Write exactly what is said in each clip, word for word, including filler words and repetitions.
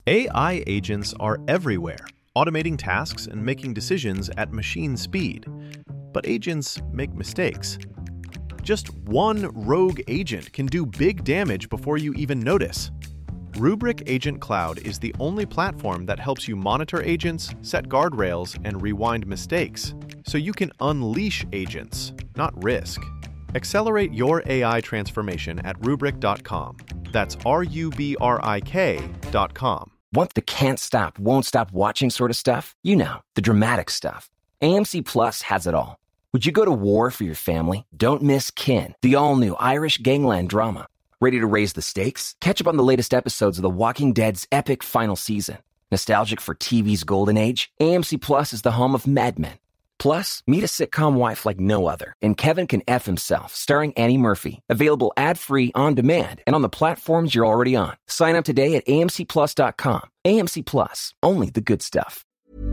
A I agents are everywhere, automating tasks and making decisions at machine speed. But agents make mistakes. Just one rogue agent can do big damage before you even notice. Rubrik Agent Cloud is the only platform that helps you monitor agents, set guardrails, and rewind mistakes, so you can unleash agents, not risk. Accelerate your A I transformation at rubrik dot com. That's R U B R I K dot com. Want the can't stop, won't stop watching sort of stuff? You know, the dramatic stuff. A M C Plus has it all. Would you go to war for your family? Don't miss Kin, the all-new Irish gangland drama. Ready to raise the stakes? Catch up on the latest episodes of The Walking Dead's epic final season. Nostalgic for T V's golden age? A M C Plus is the home of Mad Men. Plus, meet a sitcom wife like no other in Kevin Can F Himself, starring Annie Murphy. Available ad-free on demand and on the platforms you're already on. Sign up today at A M C plus dot com. A M C Plus, only the good stuff.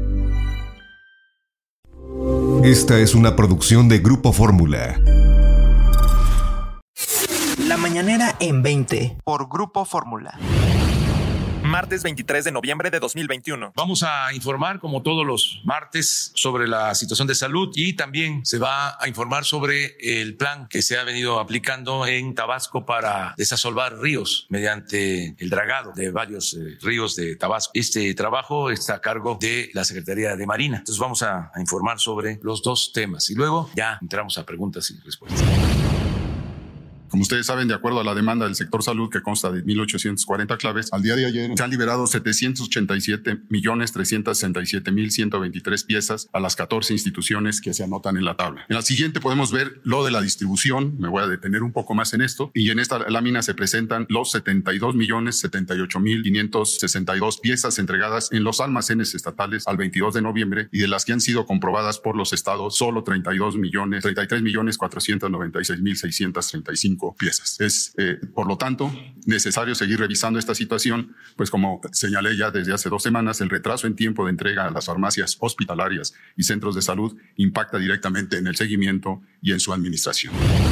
Esta es una producción de Grupo Fórmula. La mañanera en veinte por Grupo Fórmula. Martes veintitrés de noviembre de dos mil veintiuno. Vamos a informar, como todos los martes, sobre la situación de salud y también se va a informar sobre el plan que se ha venido aplicando en Tabasco para desasolvar ríos mediante el dragado de varios eh, ríos de Tabasco. Este trabajo está a cargo de la Secretaría de Marina. Entonces vamos a, a informar sobre los dos temas y luego ya entramos a preguntas y respuestas. Como ustedes saben, de acuerdo a la demanda del sector salud, que consta de mil ochocientas cuarenta claves, al día de ayer se han liberado setecientos ochenta y siete millones trescientos sesenta y siete mil ciento veintitrés piezas a las catorce instituciones que se anotan en la tabla. En la siguiente podemos ver lo de la distribución. Me voy a detener un poco más en esto. Y en esta lámina se presentan los setenta y dos millones setenta y ocho mil quinientos sesenta y dos piezas entregadas en los almacenes estatales al veintidós de noviembre, y de las que han sido comprobadas por los estados, solo treinta y dos millones, treinta y tres millones cuatrocientos noventa y seis mil seiscientos treinta y cinco piezas. Es, eh, por lo tanto, necesario seguir revisando esta situación, pues como señalé ya desde hace dos semanas, el retraso en tiempo de entrega a las farmacias hospitalarias y centros de salud impacta directamente en el seguimiento y en su administración.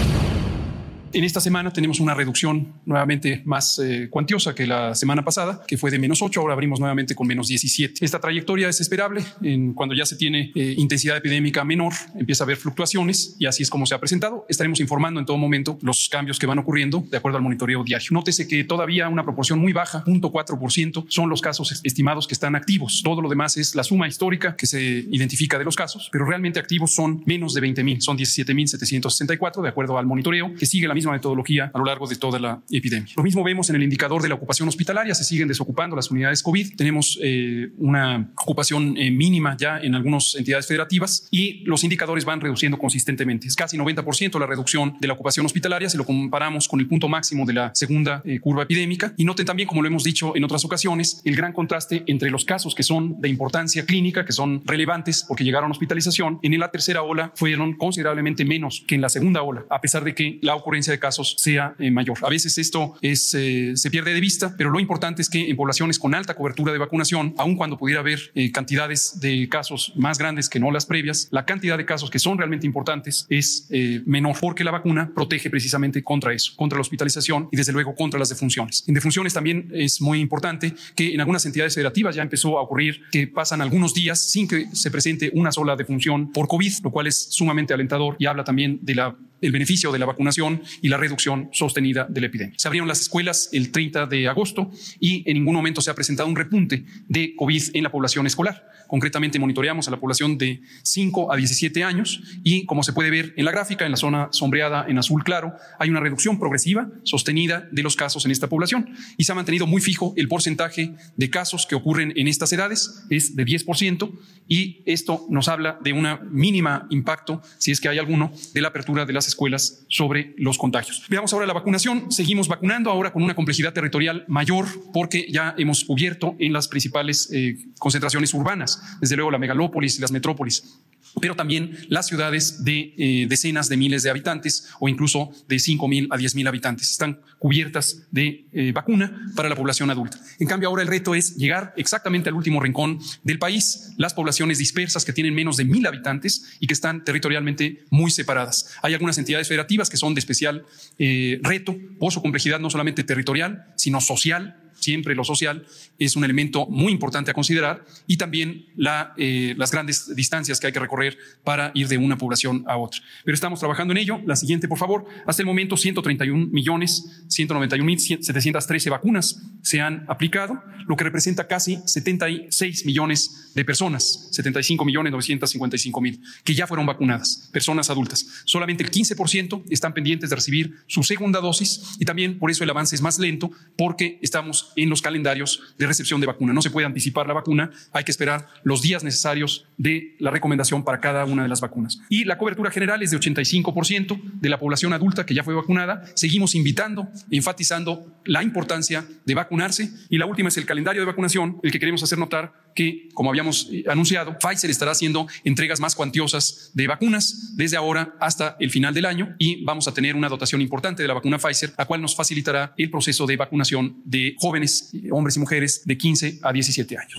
En esta semana tenemos una reducción nuevamente más eh, cuantiosa que la semana pasada, que fue de menos ocho, ahora abrimos nuevamente con menos diecisiete. Esta trayectoria es esperable. En, cuando ya se tiene eh, intensidad epidémica menor, empieza a haber fluctuaciones y así es como se ha presentado. Estaremos informando en todo momento los cambios que van ocurriendo de acuerdo al monitoreo diario. Nótese que todavía una proporción muy baja, cero punto cuatro por ciento, son los casos estimados que están activos. Todo lo demás es la suma histórica que se identifica de los casos, pero realmente activos son menos de veinte mil, son diecisiete mil setecientos sesenta y cuatro de acuerdo al monitoreo, que sigue la misma metodología a lo largo de toda la epidemia. Lo mismo vemos en el indicador de la ocupación hospitalaria, se siguen desocupando las unidades COVID, tenemos eh, una ocupación eh, mínima ya en algunas entidades federativas y los indicadores van reduciendo consistentemente. Es casi noventa por ciento la reducción de la ocupación hospitalaria si lo comparamos con el punto máximo de la segunda eh, curva epidémica. Y noten también, como lo hemos dicho en otras ocasiones, el gran contraste entre los casos que son de importancia clínica, que son relevantes porque llegaron a hospitalización, en la tercera ola fueron considerablemente menos que en la segunda ola, a pesar de que la ocurrencia de casos sea eh, mayor. A veces esto es, eh, se pierde de vista, pero lo importante es que en poblaciones con alta cobertura de vacunación, aun cuando pudiera haber eh, cantidades de casos más grandes que no las previas, la cantidad de casos que son realmente importantes es eh, menor, porque la vacuna protege precisamente contra eso, contra la hospitalización y desde luego contra las defunciones. En defunciones también es muy importante que en algunas entidades federativas ya empezó a ocurrir que pasan algunos días sin que se presente una sola defunción por COVID, lo cual es sumamente alentador y habla también de la el beneficio de la vacunación y la reducción sostenida de la epidemia. Se abrieron las escuelas el treinta de agosto y en ningún momento se ha presentado un repunte de COVID en la población escolar. Concretamente monitoreamos a la población de cinco a diecisiete años y, como se puede ver en la gráfica, en la zona sombreada en azul claro, hay una reducción progresiva sostenida de los casos en esta población y se ha mantenido muy fijo el porcentaje de casos que ocurren en estas edades, es de diez por ciento, y esto nos habla de una mínima impacto, si es que hay alguno, de la apertura de las escuelas sobre los contagios. Veamos ahora la vacunación. Seguimos vacunando ahora con una complejidad territorial mayor porque ya hemos cubierto en las principales eh, concentraciones urbanas, desde luego la megalópolis y las metrópolis, pero también las ciudades de eh, decenas de miles de habitantes o incluso de cinco mil a diez mil habitantes. Están cubiertas de eh, vacuna para la población adulta. En cambio, ahora el reto es llegar exactamente al último rincón del país, las poblaciones dispersas que tienen menos de mil habitantes y que están territorialmente muy separadas. Hay algunas entidades federativas que son de especial eh, reto por su complejidad no solamente territorial, sino social, siempre lo social es un elemento muy importante a considerar, y también la, eh, las grandes distancias que hay que recorrer para ir de una población a otra. Pero estamos trabajando en ello. La siguiente, por favor. Hasta el momento, ciento treinta y un millones ciento noventa y un mil setecientas trece vacunas se han aplicado, lo que representa casi setenta y seis millones de personas, setenta y cinco millones novecientos cincuenta y cinco mil, que ya fueron vacunadas, personas adultas. Solamente el quince por ciento están pendientes de recibir su segunda dosis, y también por eso el avance es más lento, porque estamos en los calendarios de recepción de vacuna. No se puede anticipar la vacuna, hay que esperar los días necesarios de la recomendación para cada una de las vacunas. Y la cobertura general es de ochenta y cinco por ciento de la población adulta que ya fue vacunada. Seguimos invitando, enfatizando la importancia de vacunarse. Y la última es el calendario de vacunación, el que queremos hacer notar que, como habíamos anunciado, Pfizer estará haciendo entregas más cuantiosas de vacunas desde ahora hasta el final del año, y vamos a tener una dotación importante de la vacuna Pfizer, la cual nos facilitará el proceso de vacunación de jóvenes, hombres y mujeres de quince a diecisiete años.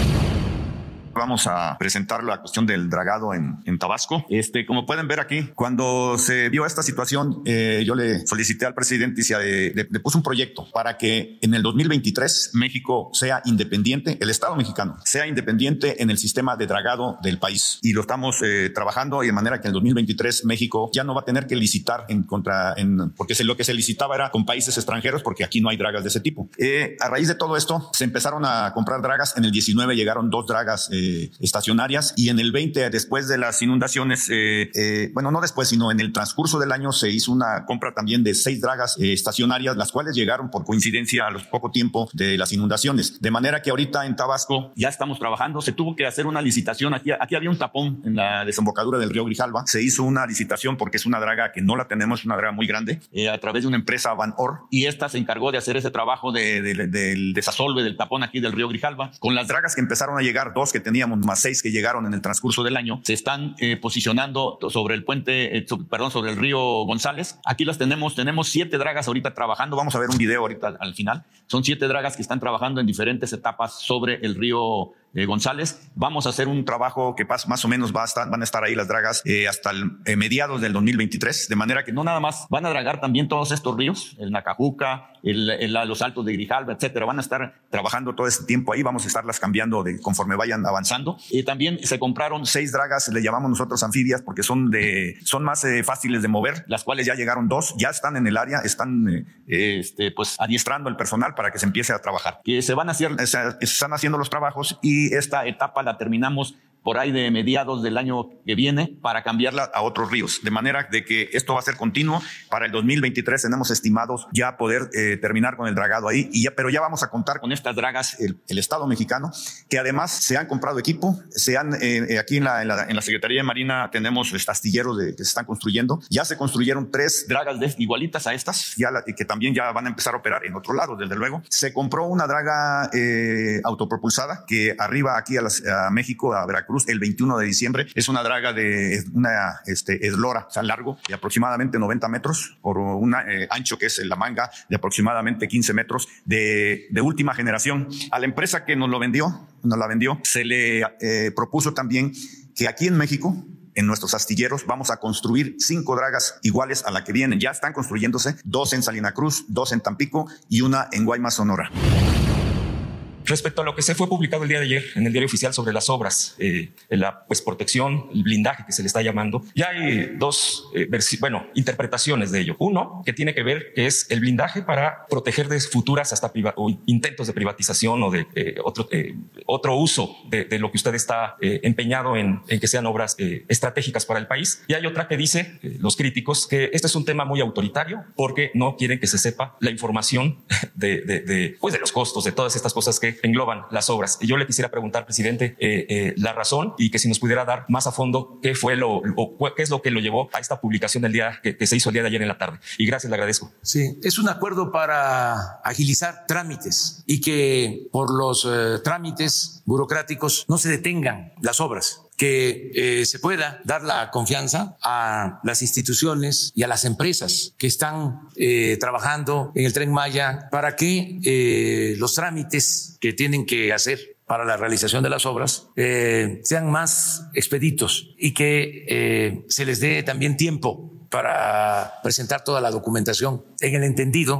Vamos a presentar la cuestión del dragado en, en Tabasco. Este, como pueden ver aquí, cuando se vio esta situación, eh, yo le solicité al presidente y se le, le, le puse un proyecto para que en el dos mil veintitrés México sea independiente, el Estado mexicano sea independiente en el sistema de dragado del país. Y lo estamos eh, trabajando, y de manera que en el dos mil veintitrés México ya no va a tener que licitar en contra, en, porque se, lo que se licitaba era con países extranjeros, porque aquí no hay dragas de ese tipo. Eh, a raíz de todo esto, se empezaron a comprar dragas. En el diecinueve llegaron dos dragas eh, estacionarias, y en el veinte, después de las inundaciones, eh, eh, bueno, no después, sino en el transcurso del año, se hizo una compra también de seis dragas eh, estacionarias, las cuales llegaron por coincidencia a los poco tiempo de las inundaciones. De manera que ahorita en Tabasco ya estamos trabajando. Se tuvo que hacer una licitación. Aquí, aquí había un tapón en la desembocadura del río Grijalva. Se hizo una licitación porque es una draga que no la tenemos, es una draga muy grande, eh, a través de una empresa Van Or, y esta se encargó de hacer ese trabajo de, de, de, del desasolve del tapón aquí del río Grijalva. Con las dragas que empezaron a llegar, dos que teníamos más seis que llegaron en el transcurso del año, se están eh, posicionando sobre el puente, eh, sobre, perdón, sobre el río González. Aquí las tenemos, tenemos siete dragas ahorita trabajando. Vamos a ver un video ahorita al final. Son siete dragas que están trabajando en diferentes etapas sobre el río Eh, González. Vamos a hacer un trabajo que más o menos va a estar, van a estar ahí las dragas eh, hasta el, eh, mediados del dos mil veintitrés, de manera que no nada más van a dragar también todos estos ríos, el Nacajuca, el, el, los Altos de Grijalva, etcétera. Van a estar trabajando todo este tiempo ahí. Vamos a estarlas cambiando de, conforme vayan avanzando. Eh, también se compraron seis dragas, le llamamos nosotros anfibias, porque son de son más eh, fáciles de mover, las cuales ya llegaron dos, ya están en el área, están eh, este, pues adiestrando el personal para que se empiece a trabajar. Que se van a hacer, se, se están haciendo los trabajos, y esta etapa la terminamos por ahí de mediados del año que viene para cambiarla a otros ríos, de manera de que esto va a ser continuo. Para el dos mil veintitrés tenemos estimados ya poder eh, terminar con el dragado ahí, y ya, pero ya vamos a contar con estas dragas, el, el Estado mexicano, que además se han comprado equipo, se han, eh, aquí en la, en, la, en la Secretaría de Marina tenemos astilleros de, que se están construyendo. Ya se construyeron tres dragas de, igualitas a estas, ya la, que también ya van a empezar a operar en otro lado, desde luego. Se compró una draga eh, autopropulsada que arriba aquí a, las, a México, a Veracruz, el veintiuno de diciembre. Es una draga de una este, eslora, o sea, largo, de aproximadamente noventa metros, por un eh, ancho que es la manga de aproximadamente quince metros, de, de última generación. A la empresa que nos lo vendió, nos la vendió, se le eh, propuso también que aquí en México, en nuestros astilleros, vamos a construir cinco dragas iguales a la que vienen. Ya están construyéndose, dos en Salina Cruz, dos en Tampico y una en Guaymas, Sonora. Respecto a lo que se fue publicado el día de ayer en el diario oficial sobre las obras, eh, la pues, protección, el blindaje que se le está llamando, ya hay dos eh, bueno, interpretaciones de ello. Uno, que tiene que ver, que es el blindaje para proteger de futuras hasta o intentos de privatización o de eh, otro, eh, otro uso de, de lo que usted está eh, empeñado en, en que sean obras eh, estratégicas para el país. Y hay otra que dice, eh, los críticos, que este es un tema muy autoritario porque no quieren que se sepa la información de, de, de, pues de los costos, de todas estas cosas que engloban las obras. Y yo le quisiera preguntar, presidente, eh, eh, la razón, y que si nos pudiera dar más a fondo qué fue lo, o qué es lo que lo llevó a esta publicación del día que, que se hizo el día de ayer en la tarde. Y gracias, le agradezco. Sí, es un acuerdo para agilizar trámites y que por los eh, trámites burocráticos no se detengan las obras, que eh, se pueda dar la confianza a las instituciones y a las empresas que están eh, trabajando en el Tren Maya para que eh, los trámites que tienen que hacer para la realización de las obras eh, sean más expeditos y que eh, se les dé también tiempo para presentar toda la documentación en el entendido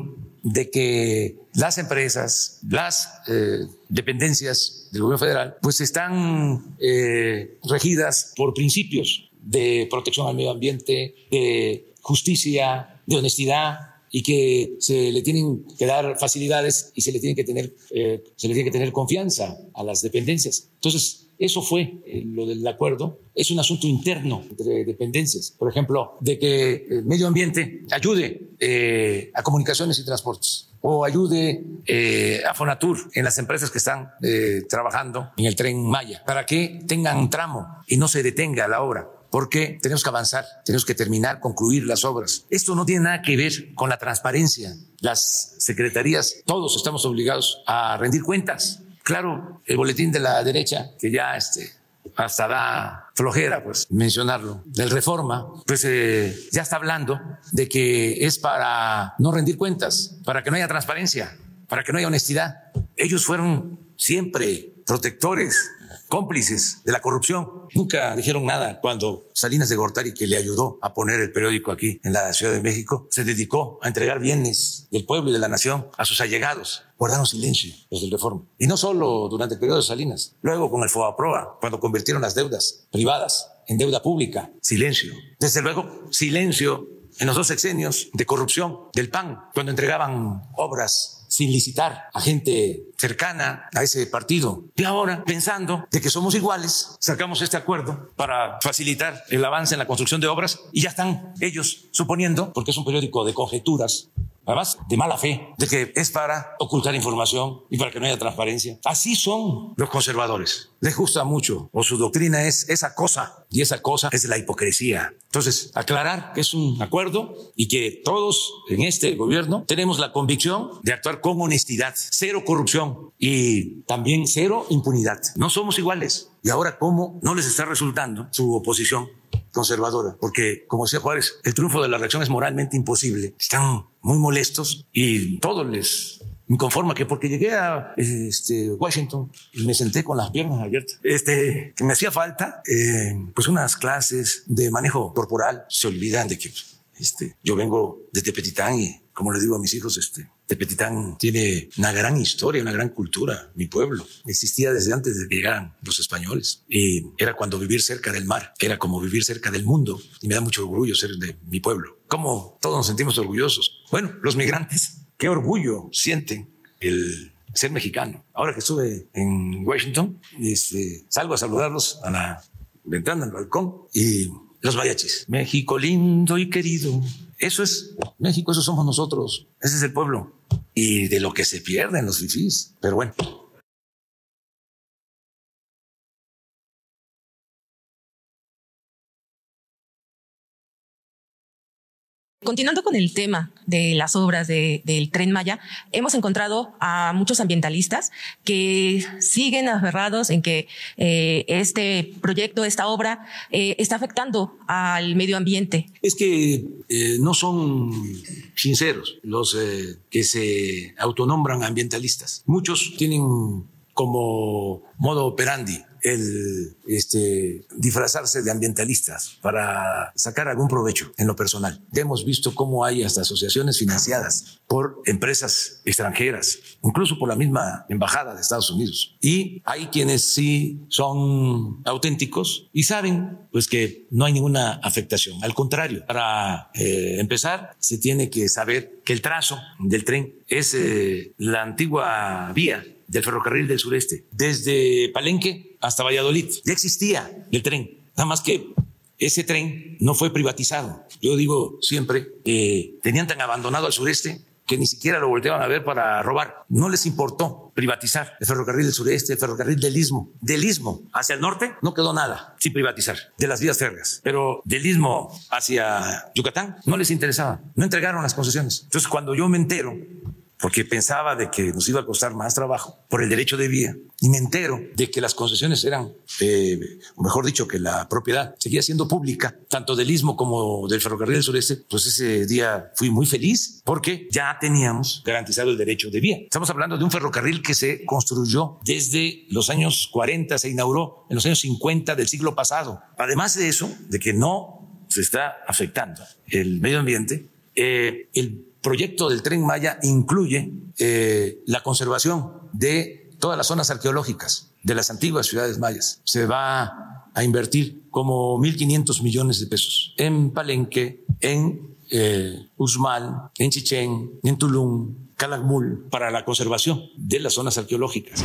de que las empresas, las eh, dependencias del gobierno federal, pues están eh, regidas por principios de protección al medio ambiente, de justicia, de honestidad, y que se le tienen que dar facilidades y se le tiene que tener, eh, se le tiene que tener confianza a las dependencias. Entonces, eso fue eh, lo del acuerdo. Es un asunto interno entre dependencias. Por ejemplo, de que el medio ambiente ayude eh, a comunicaciones y transportes, o ayude eh, a Fonatur en las empresas que están eh, trabajando en el Tren Maya, para que tengan tramo y no se detenga la obra. Porque tenemos que avanzar, tenemos que terminar, concluir las obras. Esto no tiene nada que ver con la transparencia. Las secretarías, todos estamos obligados a rendir cuentas. Claro, el boletín de la derecha, que ya este, hasta da flojera pues mencionarlo, del Reforma, pues eh, ya está hablando de que es para no rendir cuentas, para que no haya transparencia, para que no haya honestidad. Ellos fueron siempre protectores, cómplices de la corrupción. Nunca dijeron nada cuando Salinas de Gortari, que le ayudó a poner el periódico aquí en la Ciudad de México, se dedicó a entregar bienes del pueblo y de la nación a sus allegados. Guardaron silencio los del Reforma. Y no solo durante el periodo de Salinas, luego con el Fobaproa, cuando convirtieron las deudas privadas en deuda pública, silencio. Desde luego, silencio en los dos sexenios de corrupción del P A N, cuando entregaban obras sin licitar a gente cercana a ese partido. Y ahora, pensando de que somos iguales, sacamos este acuerdo para facilitar el avance en la construcción de obras y ya están ellos suponiendo, porque es un periódico de conjeturas, además de mala fe, de que es para ocultar información y para que no haya transparencia. Así son los conservadores. Les gusta mucho, o su doctrina es esa cosa, y esa cosa es la hipocresía. Entonces, aclarar que es un acuerdo y que todos en este gobierno tenemos la convicción de actuar con honestidad, cero corrupción y también cero impunidad. No somos iguales. Y ahora, ¿cómo no les está resultando su oposición conservadora? Porque, como decía Juárez, el triunfo de la reacción es moralmente imposible. Están muy molestos y todo les inconforma, que porque llegué a este, Washington y me senté con las piernas abiertas, este, que me hacía falta eh, pues unas clases de manejo corporal. Se olvidan de que este, yo vengo de Tepetitán y, como le digo a mis hijos, este, Tepetitán tiene una gran historia, una gran cultura. Mi pueblo existía desde antes de que llegaran los españoles y era cuando vivir cerca del mar era como vivir cerca del mundo, y me da mucho orgullo ser de mi pueblo. ¿Cómo todos nos sentimos orgullosos? Bueno, los migrantes, qué orgullo sienten el ser mexicano. Ahora que estuve en Washington, este, salgo a saludarlos a la ventana, al balcón, y los mariachis. México lindo y querido. Eso es México, eso somos nosotros. Ese es el pueblo. Y de lo que se pierden los fifís. Pero bueno. Continuando con el tema de las obras de, del Tren Maya, hemos encontrado a muchos ambientalistas que siguen aferrados en que eh, este proyecto, esta obra, eh, está afectando al medio ambiente. Es que eh, no son sinceros los eh, que se autonombran ambientalistas. Muchos tienen como modo operandi el este, disfrazarse de ambientalistas para sacar algún provecho en lo personal. Hemos visto cómo hay hasta asociaciones financiadas por empresas extranjeras, incluso por la misma embajada de Estados Unidos. Y hay quienes sí son auténticos y saben pues que no hay ninguna afectación. Al contrario, para eh, empezar, se tiene que saber que el trazo del tren es eh, la antigua vía del ferrocarril del sureste, desde Palenque hasta Valladolid. Ya existía el tren, nada más que ese tren no fue privatizado. Yo digo siempre que tenían tan abandonado al sureste que ni siquiera lo volteaban a ver para robar. No les importó privatizar el ferrocarril del sureste, el ferrocarril del Istmo. Del Istmo hacia el norte no quedó nada sin privatizar, de las vías férreas. Pero del Istmo hacia Yucatán no les interesaba, no entregaron las concesiones. Entonces, cuando yo me entero, porque pensaba de que nos iba a costar más trabajo por el derecho de vía, y me entero de que las concesiones eran, eh, o mejor dicho, que la propiedad seguía siendo pública, tanto del Istmo como del ferrocarril del sureste, pues ese día fui muy feliz porque ya teníamos garantizado el derecho de vía. Estamos hablando de un ferrocarril que se construyó desde los años cuarenta, se inauguró en los años cincuenta del siglo pasado. Además de eso, de que no se está afectando el medio ambiente, eh, el proyecto del Tren Maya incluye eh, la conservación de todas las zonas arqueológicas de las antiguas ciudades mayas. Se va a invertir como mil quinientos millones de pesos en Palenque, en eh, Uxmal, en Chichén, en Tulum, Calakmul, para la conservación de las zonas arqueológicas.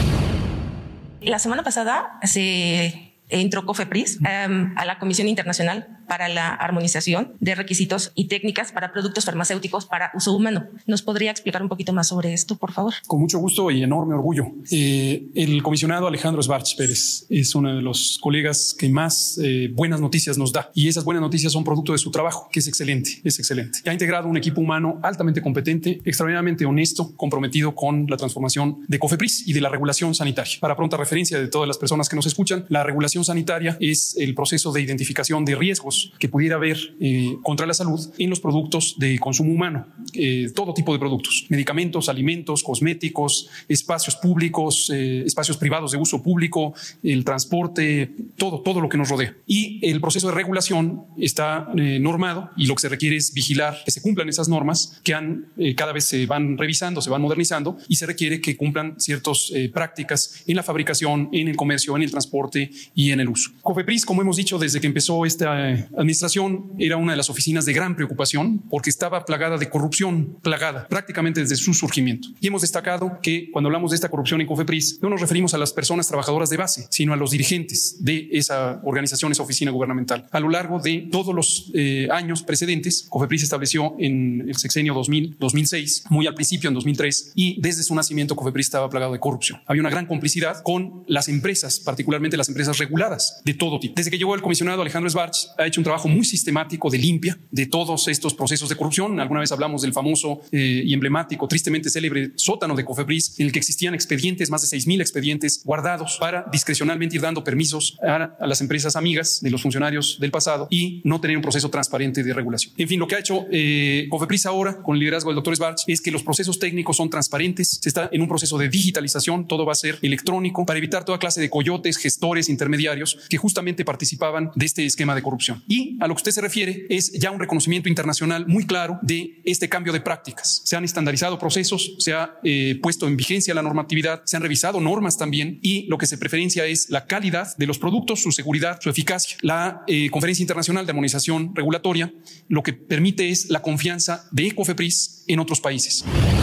La semana pasada se entró COFEPRIS um, a la Comisión Internacional para la Armonización de Requisitos y Técnicas para Productos Farmacéuticos para Uso Humano. ¿Nos podría explicar un poquito más sobre esto, por favor? Con mucho gusto y enorme orgullo. Eh, el comisionado Alejandro Sbarch Pérez es uno de los colegas que más eh, buenas noticias nos da, y esas buenas noticias son producto de su trabajo, que es excelente, es excelente. Ha integrado un equipo humano altamente competente, extraordinariamente honesto, comprometido con la transformación de COFEPRIS y de la regulación sanitaria. Para pronta referencia de todas las personas que nos escuchan, la regulación sanitaria es el proceso de identificación de riesgos que pudiera haber eh, contra la salud en los productos de consumo humano, eh, todo tipo de productos, medicamentos, alimentos, cosméticos, espacios públicos, eh, espacios privados de uso público, el transporte, todo, todo lo que nos rodea. Y el proceso de regulación está eh, normado, y lo que se requiere es vigilar que se cumplan esas normas que han, eh, cada vez se van revisando, se van modernizando, y se requiere que cumplan ciertas eh, prácticas en la fabricación, en el comercio, en el transporte y en el uso. COFEPRIS, como hemos dicho desde que empezó esta eh, administración, era una de las oficinas de gran preocupación porque estaba plagada de corrupción, plagada prácticamente desde su surgimiento. Y hemos destacado que cuando hablamos de esta corrupción en COFEPRIS no nos referimos a las personas trabajadoras de base, sino a los dirigentes de esa organización, esa oficina gubernamental. A lo largo de todos los eh, años precedentes, COFEPRIS se estableció en el sexenio dos mil, dos mil seis, muy al principio en dos mil tres, y desde su nacimiento COFEPRIS estaba plagado de corrupción. Había una gran complicidad con las empresas, particularmente las empresas reguladas de todo tipo. Desde que llegó el comisionado Alejandro Sbarch, ha hecho un trabajo muy sistemático de limpia de todos estos procesos de corrupción. Alguna vez hablamos del famoso eh, y emblemático, tristemente célebre sótano de COFEPRIS, en el que existían expedientes, más de seis mil expedientes guardados para discrecionalmente ir dando permisos a, a las empresas amigas de los funcionarios del pasado y no tener un proceso transparente de regulación. En fin, lo que ha hecho eh, COFEPRIS ahora con el liderazgo del doctor Sbarch es que los procesos técnicos son transparentes, se está en un proceso de digitalización, todo va a ser electrónico para evitar toda clase de coyotes, gestores, intermediarios que justamente participaban de este esquema de corrupción. Y a lo que usted se refiere es ya un reconocimiento internacional muy claro de este cambio de prácticas. Se han estandarizado procesos, se ha eh, puesto en vigencia la normatividad, se han revisado normas también, y lo que se preferencia es la calidad de los productos, su seguridad, su eficacia. La eh, Conferencia Internacional de Armonización Regulatoria lo que permite es la confianza de COFEPRIS en otros países.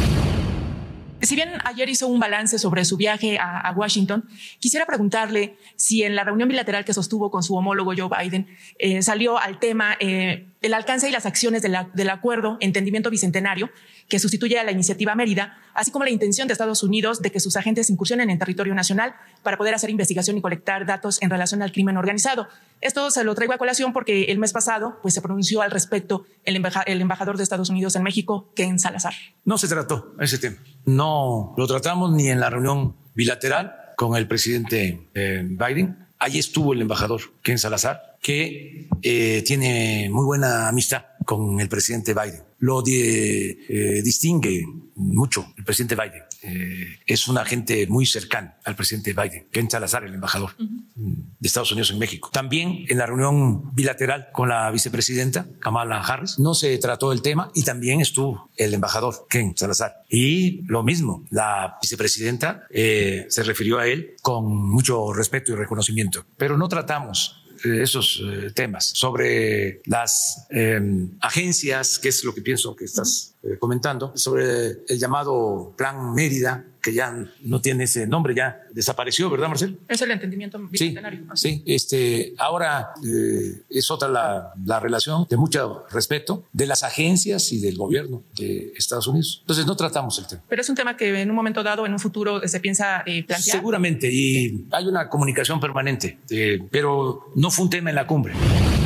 Si bien ayer hizo un balance sobre su viaje a, a Washington, quisiera preguntarle si en la reunión bilateral que sostuvo con su homólogo Joe Biden eh, salió al tema eh, el alcance y las acciones de la, del acuerdo Entendimiento Bicentenario que sustituye a la iniciativa Mérida, así como la intención de Estados Unidos de que sus agentes incursionen en territorio nacional para poder hacer investigación y colectar datos en relación al crimen organizado. Esto se lo traigo a colación porque el mes pasado pues, se pronunció al respecto el, embaja, el embajador de Estados Unidos en México, Ken Salazar. No se trató ese tema. No lo tratamos ni en la reunión bilateral con el presidente eh, Biden. Allí estuvo el embajador Ken Salazar, que eh, tiene muy buena amistad con el presidente Biden. Lo de, eh, distingue mucho el presidente Biden. Eh, es un agente muy cercano al presidente Biden, Ken Salazar, el embajador uh-huh. de Estados Unidos en México. También en la reunión bilateral con la vicepresidenta Kamala Harris no se trató el tema, y también estuvo el embajador Ken Salazar. Y lo mismo, la vicepresidenta eh, se refirió a él con mucho respeto y reconocimiento, pero no tratamos esos eh, temas sobre las eh, agencias, que es lo que pienso que estás eh, comentando, sobre el llamado Plan Mérida, que ya no tiene ese nombre, ya desapareció, ¿verdad, Marcelo? Es el entendimiento bicentenario. Sí, sí, este, ahora eh, es otra la, la relación de mucho respeto de las agencias y del gobierno de Estados Unidos. Entonces no tratamos el tema. Pero es un tema que en un momento dado, en un futuro, se piensa eh, plantear. Seguramente, y hay una comunicación permanente, eh, pero no fue un tema en la cumbre.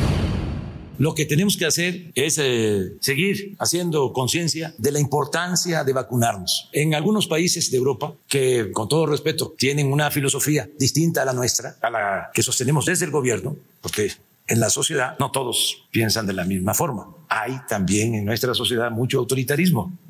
Lo que tenemos que hacer es eh, seguir haciendo conciencia de la importancia de vacunarnos. En algunos países de Europa, que con todo respeto tienen una filosofía distinta a la nuestra, a la que sostenemos desde el gobierno, porque en la sociedad no todos piensan de la misma forma. Hay también en nuestra sociedad mucho autoritarismo.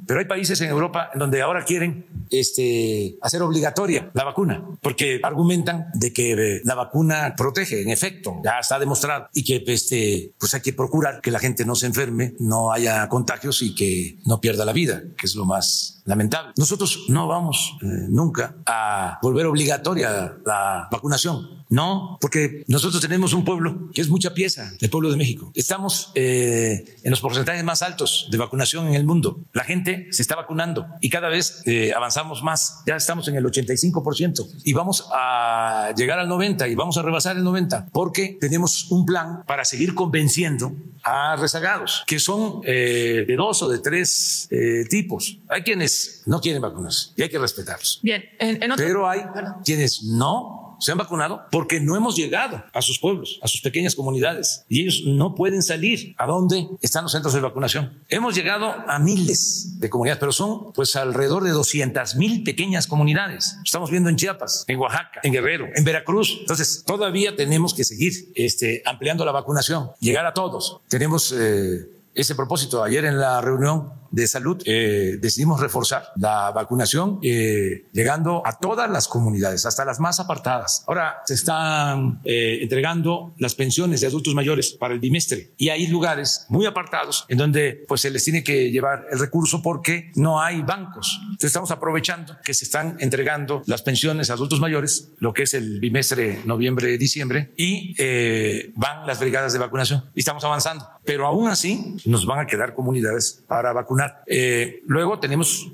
Pero hay países en Europa en donde ahora quieren este, hacer obligatoria la vacuna, porque argumentan de que eh, la vacuna protege, en efecto, ya está demostrado, y que este, pues hay que procurar que la gente no se enferme, no haya contagios y que no pierda la vida, que es lo más lamentable. Nosotros no vamos eh, nunca a volver obligatoria la vacunación. No, porque nosotros tenemos un pueblo que es mucha pieza, el pueblo de México. Estamos eh, en los porcentajes más altos de vacunación en el mundo. La gente se está vacunando y cada vez eh, avanzamos más. Ya estamos en el ochenta y cinco por ciento y vamos a llegar al noventa y vamos a rebasar el noventa porque tenemos un plan para seguir convenciendo a rezagados que son eh, de dos o de tres eh, tipos. Hay quienes no quieren vacunarse y hay que respetarlos. Bien, en, en otro... Pero hay quienes no se han vacunado porque no hemos llegado a sus pueblos, a sus pequeñas comunidades, y ellos no pueden salir. ¿A dónde están los centros de vacunación? Hemos llegado a miles de comunidades, pero son pues alrededor de doscientas mil pequeñas comunidades. Estamos viendo en Chiapas, en Oaxaca, en Guerrero, en Veracruz. Entonces todavía tenemos que seguir este, ampliando la vacunación, llegar a todos. Tenemos eh, ese propósito. Ayer en la reunión de salud eh, decidimos reforzar la vacunación eh, llegando a todas las comunidades, hasta las más apartadas. Ahora se están eh, entregando las pensiones de adultos mayores para el bimestre y hay lugares muy apartados en donde pues se les tiene que llevar el recurso porque no hay bancos. Entonces estamos aprovechando que se están entregando las pensiones a adultos mayores, lo que es el bimestre noviembre-diciembre, y eh, van las brigadas de vacunación y estamos avanzando. Pero aún así nos van a quedar comunidades para vacunar. Eh, luego tenemos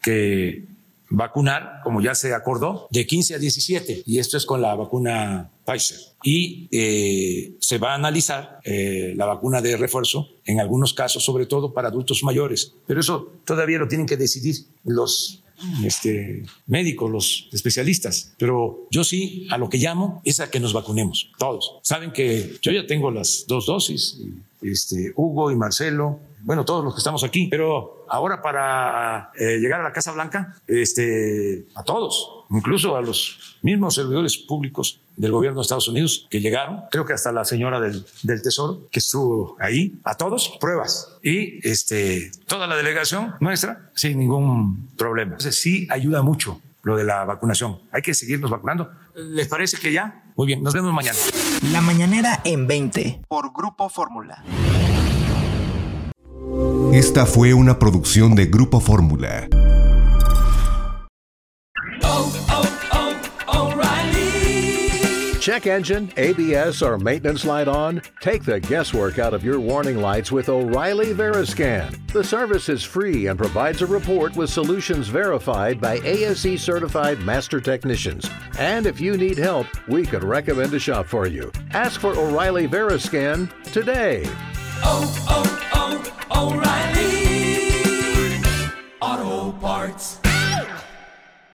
que vacunar, como ya se acordó, de quince a diecisiete, y esto es con la vacuna Pfizer. Y eh, se va a analizar eh, la vacuna de refuerzo en algunos casos, sobre todo para adultos mayores. Pero eso todavía lo tienen que decidir los este, médicos, los especialistas. Pero yo sí, a lo que llamo es a que nos vacunemos todos. Saben que yo ya tengo las dos dosis, este, Hugo y Marcelo, bueno, todos los que estamos aquí, pero ahora para eh, llegar a la Casa Blanca, este, a todos, incluso a los mismos servidores públicos del gobierno de Estados Unidos que llegaron, creo que hasta la señora del, del Tesoro que estuvo ahí, a todos pruebas, y este, toda la delegación nuestra sin ningún problema. Entonces sí ayuda mucho lo de la vacunación. Hay que seguirnos vacunando. ¿Les parece que ya? Muy bien, nos vemos mañana. La Mañanera en veinte por Grupo Fórmula. Esta fue una producción de Grupo Fórmula. Oh, oh, oh, O'Reilly. Check engine, A B S, or maintenance light on? Take the guesswork out of your warning lights with O'Reilly Veriscan. The service is free and provides a report with solutions verified by A S E certified master technicians. And if you need help, we could recommend a shop for you. Ask for O'Reilly Veriscan today. Oh, oh.